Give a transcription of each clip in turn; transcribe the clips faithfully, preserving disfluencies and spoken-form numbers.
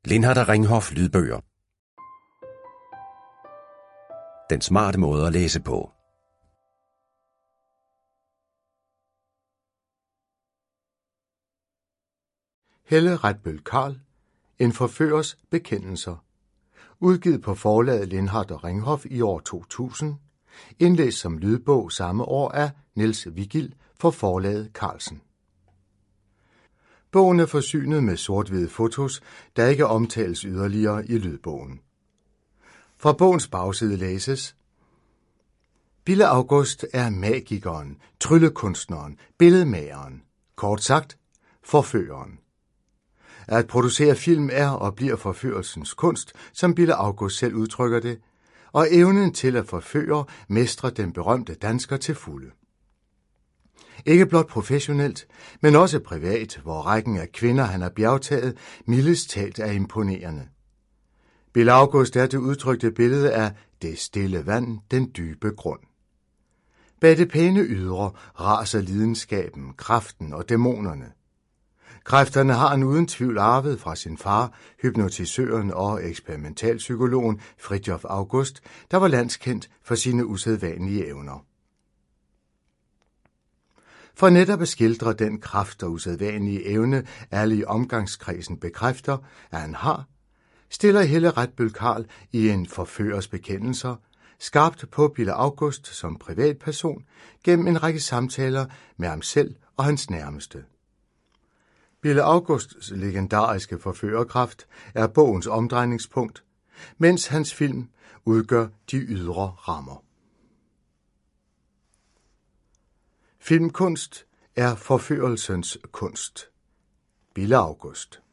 Lindhardt og Ringhof lydbøger. Den smarte måde at læse på. Helle Retbøll Karl. En forførers bekendelser. Udgivet på forlaget Lindhardt og Ringhof i år to tusind. Indlæst som lydbog samme år af Niels Vigild for forlaget Carlsen. Bogen er forsynet med sort-hvide fotos, der ikke omtales yderligere i lydbogen. Fra bogens bagside læses: Bille August er magikeren, tryllekunstneren, billedmageren. Kort sagt, forføreren. At producere film er og bliver forførelsens kunst, som Bille August selv udtrykker det, og evnen til at forføre mestrer den berømte dansker til fulde. Ikke blot professionelt, men også privat, hvor rækken af kvinder, han har bjergtaget, mildest talt er imponerende. Bille August er det udtrykte billede af det stille vand, den dybe grund. Bag det pæne ydre raser lidenskaben, kraften og dæmonerne. Kræfterne har han uden tvivl arvet fra sin far, hypnotisøren og eksperimentalpsykologen Fridtjof August, der var landskendt for sine usædvanlige evner. For netop at skildre den kraft og usædvanlige evne, alle i omgangskredsen bekræfter, at han har, stiller Helle Retbøll Karl i en forførers bekendelser, skabt på Bille August som privatperson gennem en række samtaler med ham selv og hans nærmeste. Bille Augusts legendariske forførerkraft er bogens omdrejningspunkt, mens hans film udgør de ydre rammer. Filmkunst er forførelsens kunst. Bille August.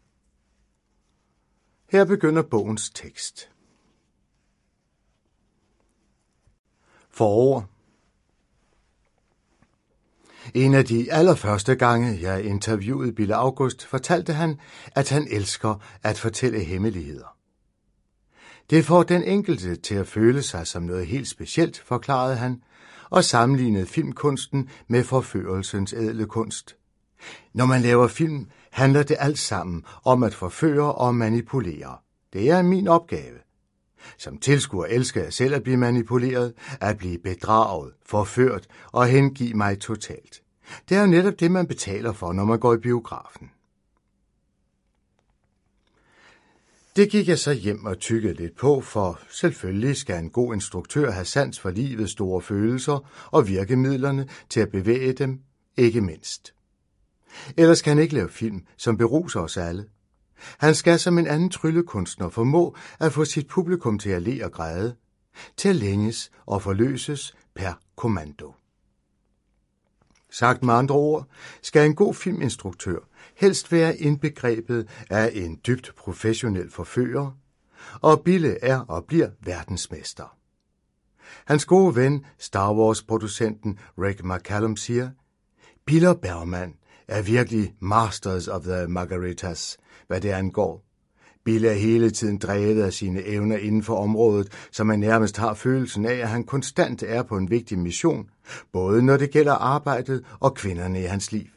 Her begynder bogens tekst. Forord. En af de allerførste gange, jeg interviewede Bille August, fortalte han, at han elsker at fortælle hemmeligheder. Det får den enkelte til at føle sig som noget helt specielt, forklarede han, og sammenlignede filmkunsten med forførelsens ædle kunst. Når man laver film, handler det alt sammen om at forføre og manipulere. Det er min opgave. Som tilskuer elsker jeg selv at blive manipuleret, at blive bedraget, forført og hengive mig totalt. Det er jo netop det, man betaler for, når man går i biografen. Det gik jeg så hjem og tykkede lidt på, for selvfølgelig skal en god instruktør have sans for livets store følelser og virkemidlerne til at bevæge dem, ikke mindst. Ellers skal han ikke lave film, som beruser os alle. Han skal som en anden tryllekunstner formå at få sit publikum til at le og græde, til at længes og forløses per kommando. Sagt med andre ord, skal en god filminstruktør helst være indbegrebet af en dybt professionel forfører, og Bille er og bliver verdensmester. Hans gode ven, Star Wars-producenten Rick McCallum siger, Bille og Bergman er virkelig masters of the margaritas, hvad det angår. Bille er hele tiden drevet af sine evner inden for området, så man nærmest har følelsen af, at han konstant er på en vigtig mission, både når det gælder arbejdet og kvinderne i hans liv.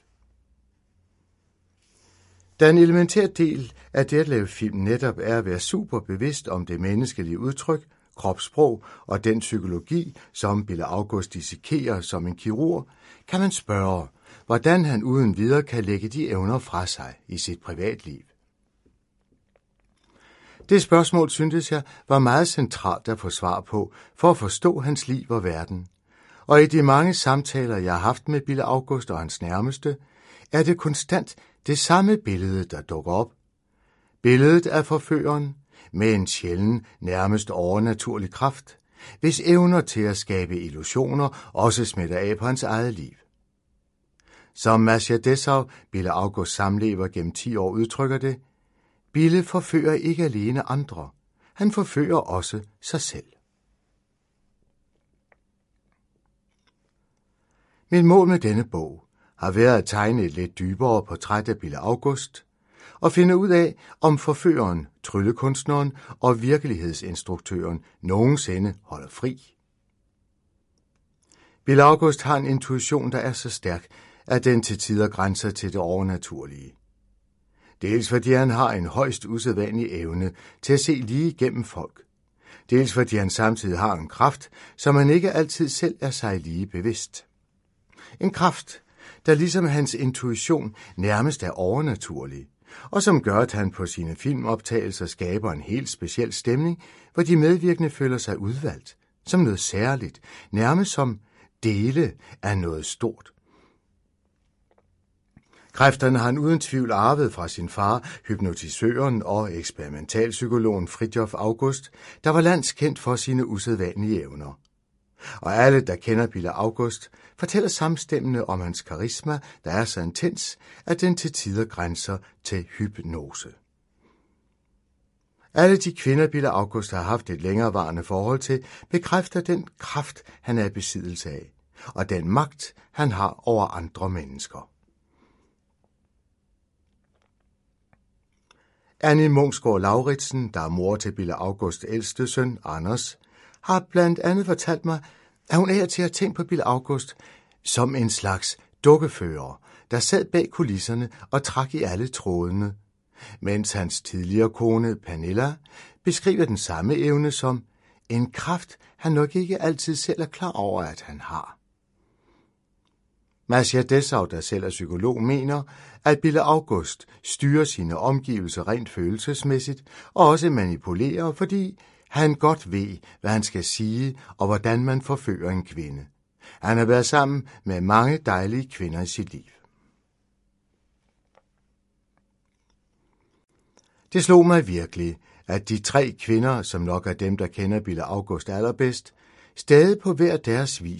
Da en elementær del af det at lave film netop er at være super bevidst om det menneskelige udtryk, kropssprog og den psykologi, som Bille August dissekerer som en kirurg, kan man spørge, hvordan han uden videre kan lægge de evner fra sig i sit privatliv. Det spørgsmål syntes jeg var meget centralt at få svar på, for at forstå hans liv og verden. Og i de mange samtaler, jeg har haft med Bille August og hans nærmeste, er det konstant det samme billede, der dukker op. Billedet af forføreren med en sjælden, nærmest overnaturlig kraft, hvis evner til at skabe illusioner også smitter af på hans eget liv. Som Masha Dessau, Bille Augusts samlever gennem ti år, udtrykker det, Bille forfører ikke alene andre, han forfører også sig selv. Mit mål med denne bog har været at tegne et lidt dybere portræt af Bille August og finde ud af, om forføreren, tryllekunstneren og virkelighedsinstruktøren nogensinde holder fri. Bille August har en intuition, der er så stærk, at den til tider grænser til det overnaturlige. Dels fordi han har en højst usædvanlig evne til at se lige igennem folk. Dels fordi han samtidig har en kraft, som han ikke altid selv er sig lige bevidst. En kraft, der ligesom hans intuition nærmest er overnaturlig, og som gør, at han på sine filmoptagelser skaber en helt speciel stemning, hvor de medvirkende føler sig udvalgt, som noget særligt, nærmest som dele af noget stort. Kræfterne har han uden tvivl arvet fra sin far, hypnotisøren og eksperimentalpsykologen Fridtjof August, der var landskendt for sine usædvanlige evner. Og alle, der kender Bille August, fortæller samstemmende om hans karisma, der er så intens, at den til tider grænser til hypnose. Alle de kvinder, Bille August har haft et længerevarende forhold til, bekræfter den kraft, han er i besiddelse af, og den magt, han har over andre mennesker. Annie Munksgaard Lauritsen, der er mor til Bille Augusts ældste søn, Anders, har blandt andet fortalt mig, at hun er til at tænke på Bille August som en slags dukkefører, der sad bag kulisserne og trak i alle trådene, mens hans tidligere kone, Pernilla, beskriver den samme evne som en kraft, han nok ikke altid selv er klar over, at han har. Marcia Dessau, der selv er psykolog, mener, at Bille August styrer sine omgivelser rent følelsesmæssigt og også manipulerer, fordi han godt ved, hvad han skal sige og hvordan man forfører en kvinde. Han har været sammen med mange dejlige kvinder i sit liv. Det slog mig virkelig, at de tre kvinder, som nok er dem, der kender Bille August allerbedst, stadig på hver deres vis